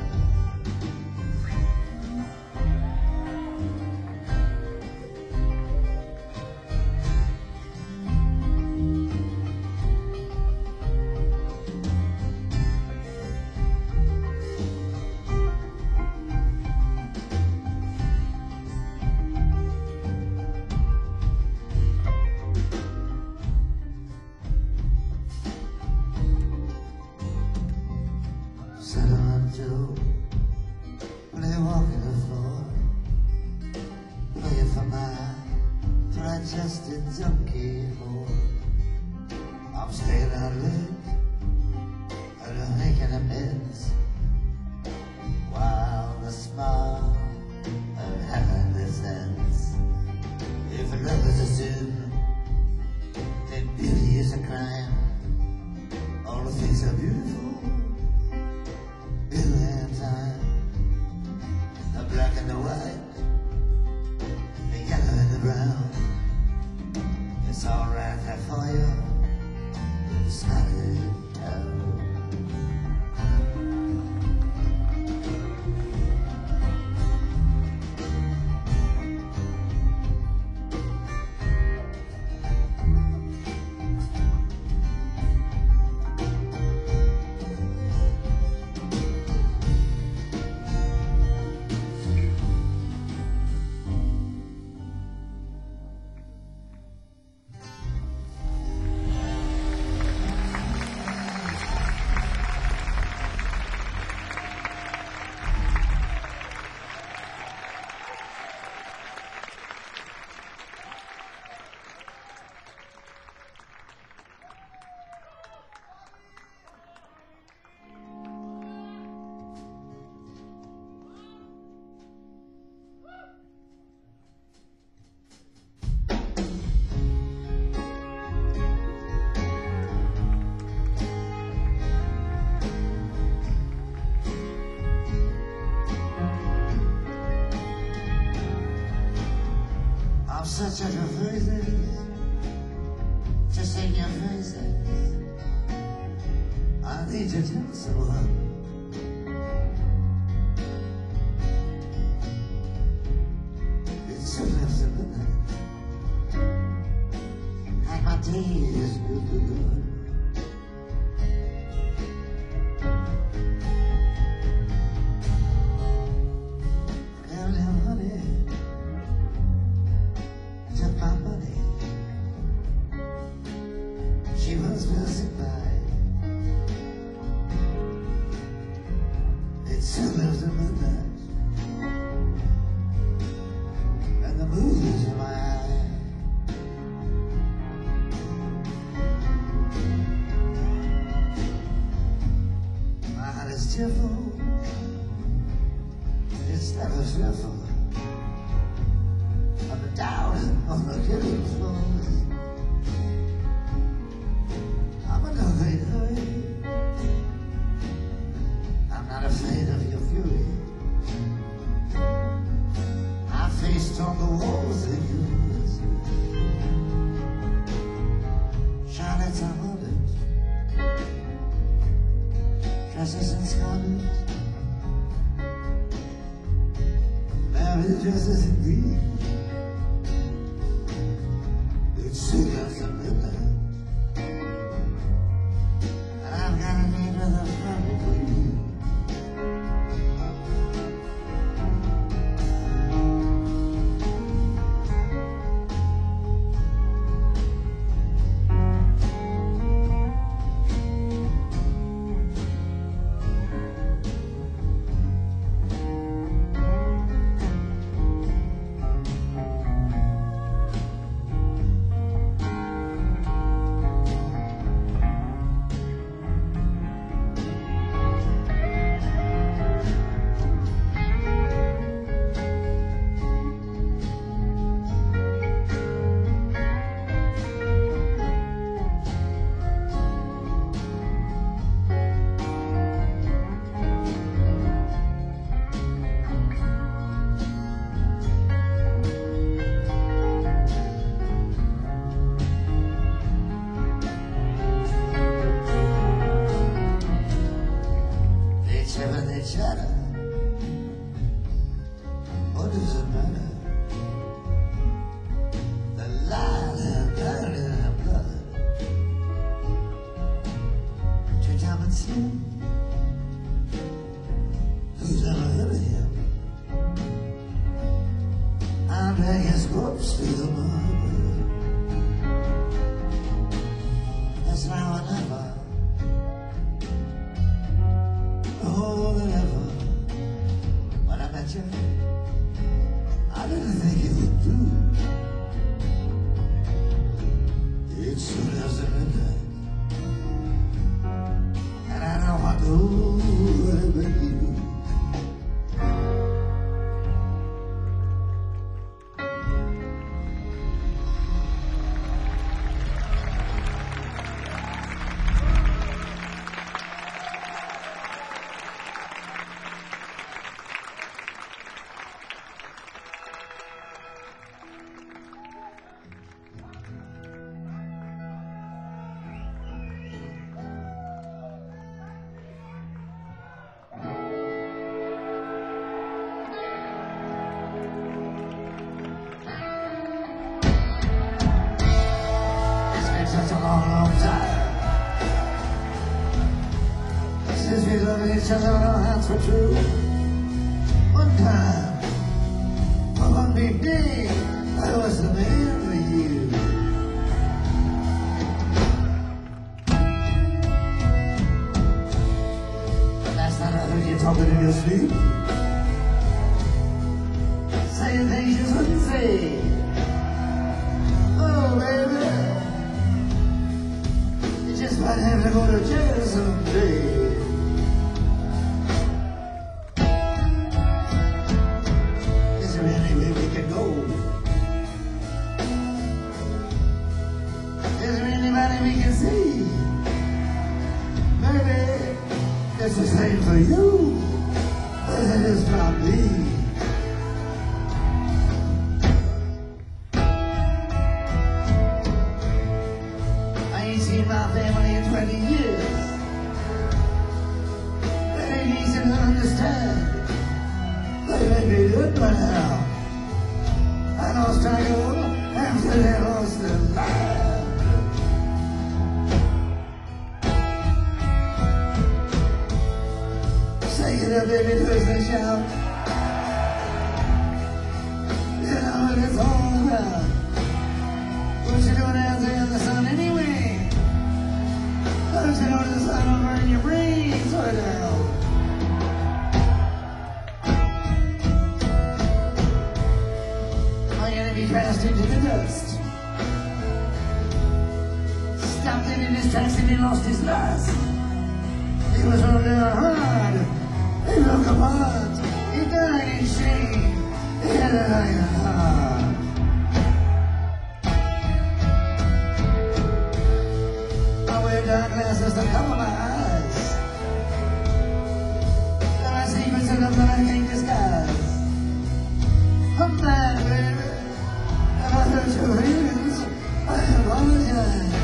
Sit on Joe, play walking the floor, play for my dry-chested junkie whore. I'm staying out late, and I'm making amends, while the smile of happiness ends. If love is a sin, then beauty is a crime. All the things are beautiful in their time. The black and the white, the yellow and the brown. It's all right there for you in Scarlet Town. check your faces, just shake your faces. I need to tell someone. It's so left in the night, and my day is good, good, good. Girl, now, honey, took my money. She was passing by. It's two left in the night, and the moon is in my eye. My heart is tearful, it's never fearful. I'm down on the killing floor. I'm in no great hurry. I'm not afraid of your fury. I faced on the walls of yours. Charlotte's are modern, dresses in scarlet, married dresses indeed. It's sweet as a midnight, and I've got a need with a friend for you. They chatter. What does it matter? The lie they're buried in their blood. Two diamond skin. Who's ever heard of him? I drag his corpse through the mud. That's now or never. More than ever. When I met you, I didn't think it would do. It's soon as the midnight, and I know I know whatever you do. Such a long, long time since we loved each other, our hearts were true. One time, for one big day, I was the man for you. But last night I heard you talking in your sleep, saying things you couldn't say. Oh, baby, just might have to go to jail someday. Is there any way we can go? Is there anybody we can see? Maybe it's the same for you as it is for me. seen my family in twenty years. It ain't easy to understand. They may be good by now. I lost Tiger after they lost their land. Say it up, baby, twist and shout. You know what it's all about. What you doing out there in the sun anyway? Don't you know the sun will burn your brains right out? My enemy crashed into the dust. Stopped in in his tracks and he lost his last. He was run down hard. He broke apart. He died in shame. He had a iron heart. Dark glasses to cover my eyes. There are secrets in them that I can't disguise. I'm bad, baby. If I hurt your feelings, I apologize.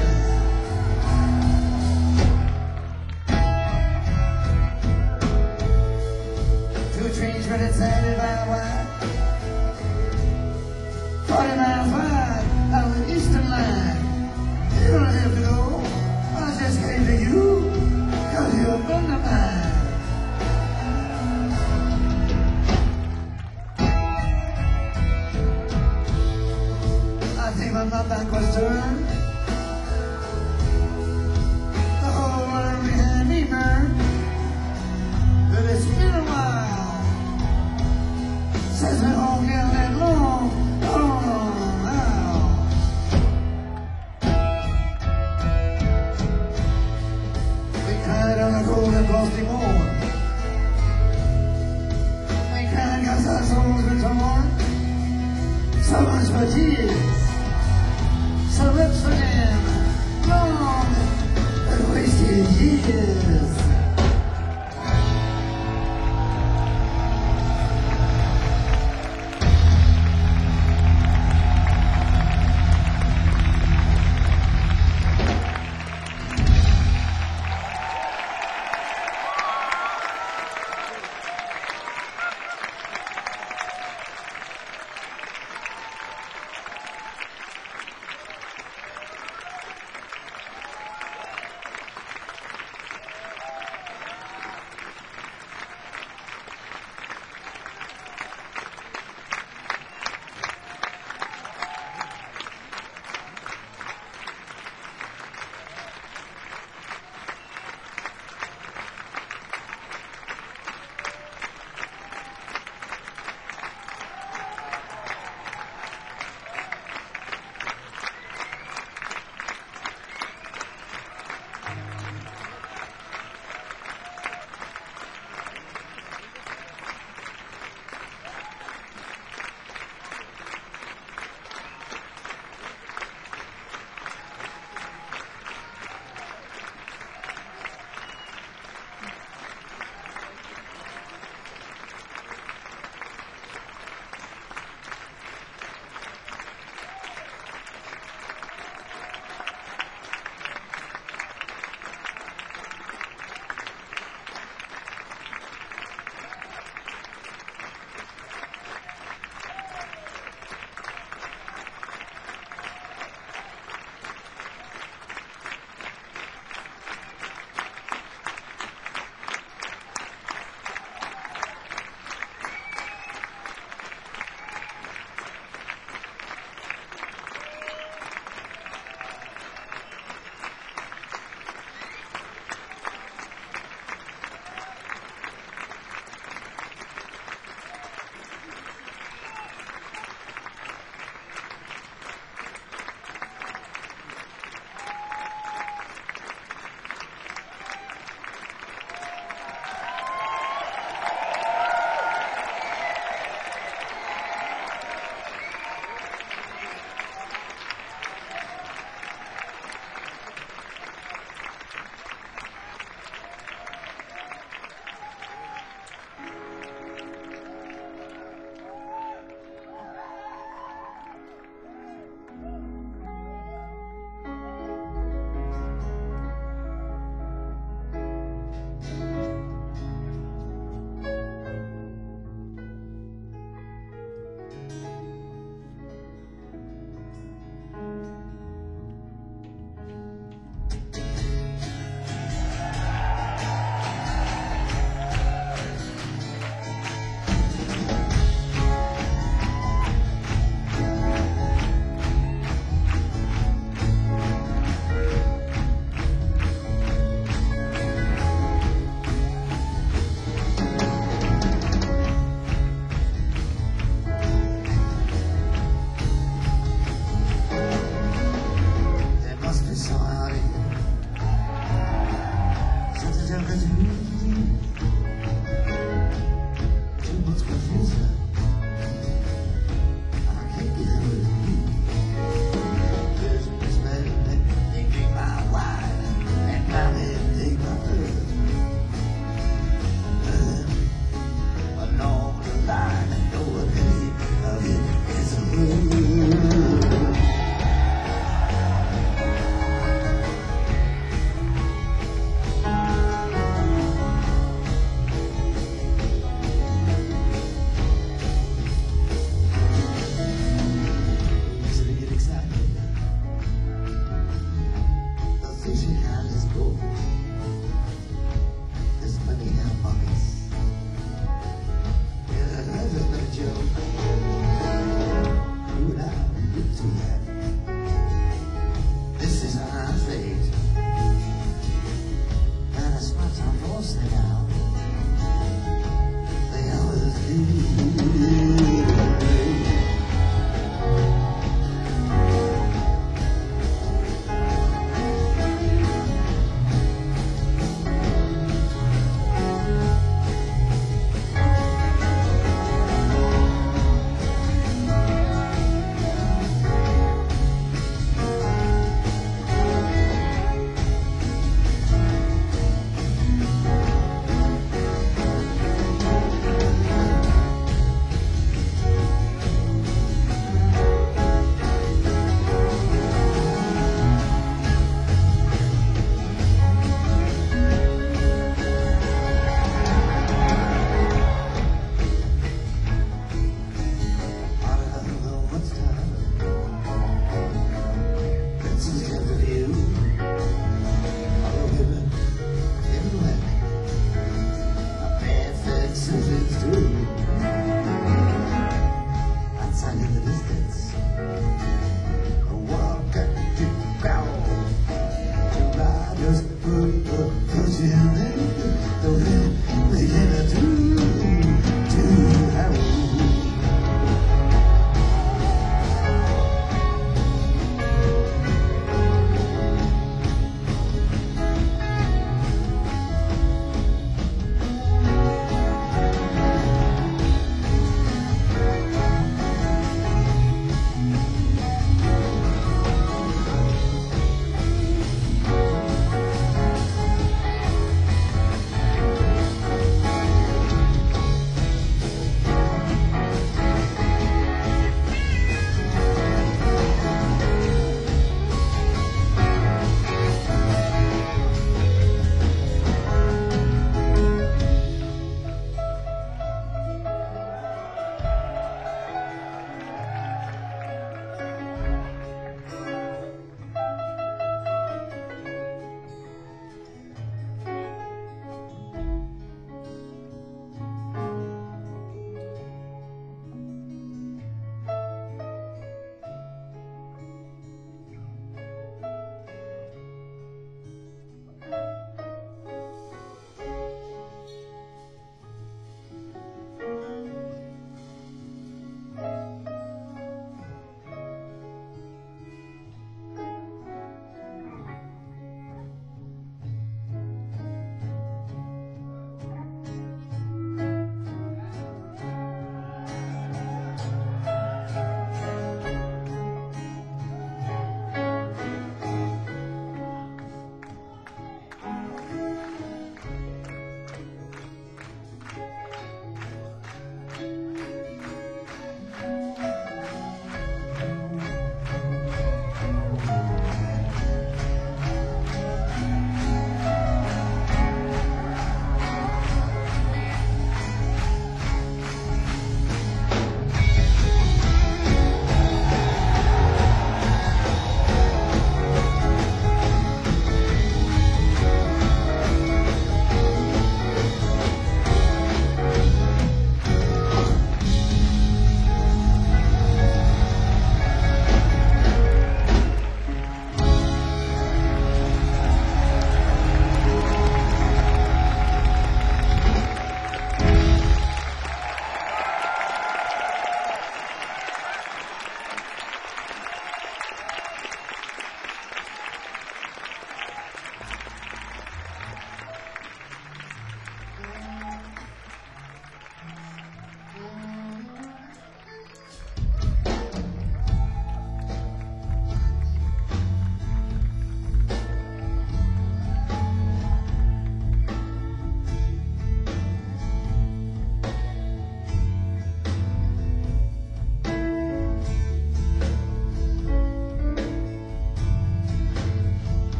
Two trains running side by wide. Forty miles wide on the eastern line. You don't have to go. I just came to you. Too much confusion. I can't get over it. There's this man that they drink my wine and my head take my blood. Along the line and know a day of it is a road. This is our fate, and it's much unfortunate now. They always do.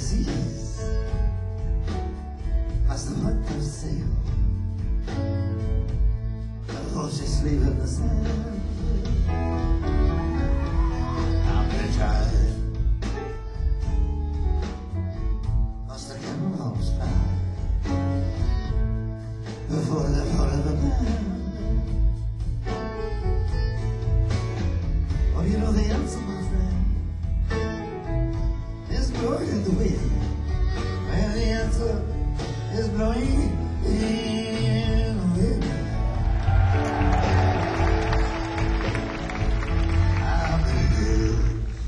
disease must have put to sail before she sleep in the sand. How many times must the cannonballs fly before the fall of the man? Well, you know the answer, my friend, is blowing in the wind. And the answer is blowing in the wind. I'll be good.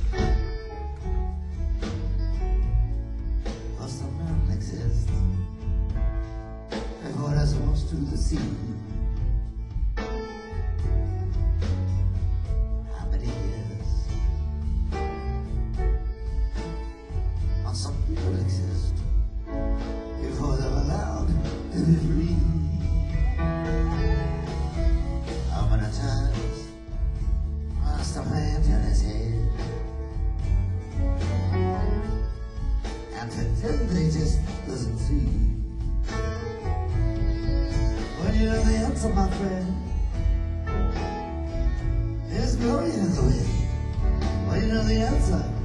For some mountain exists before us walks to the sea. Some people exist before they're allowed to be free. How many times must a man turn his head and pretend they just doesn't see? Well, you know the answer, my friend, is blowing in the wind. Well, you know the answer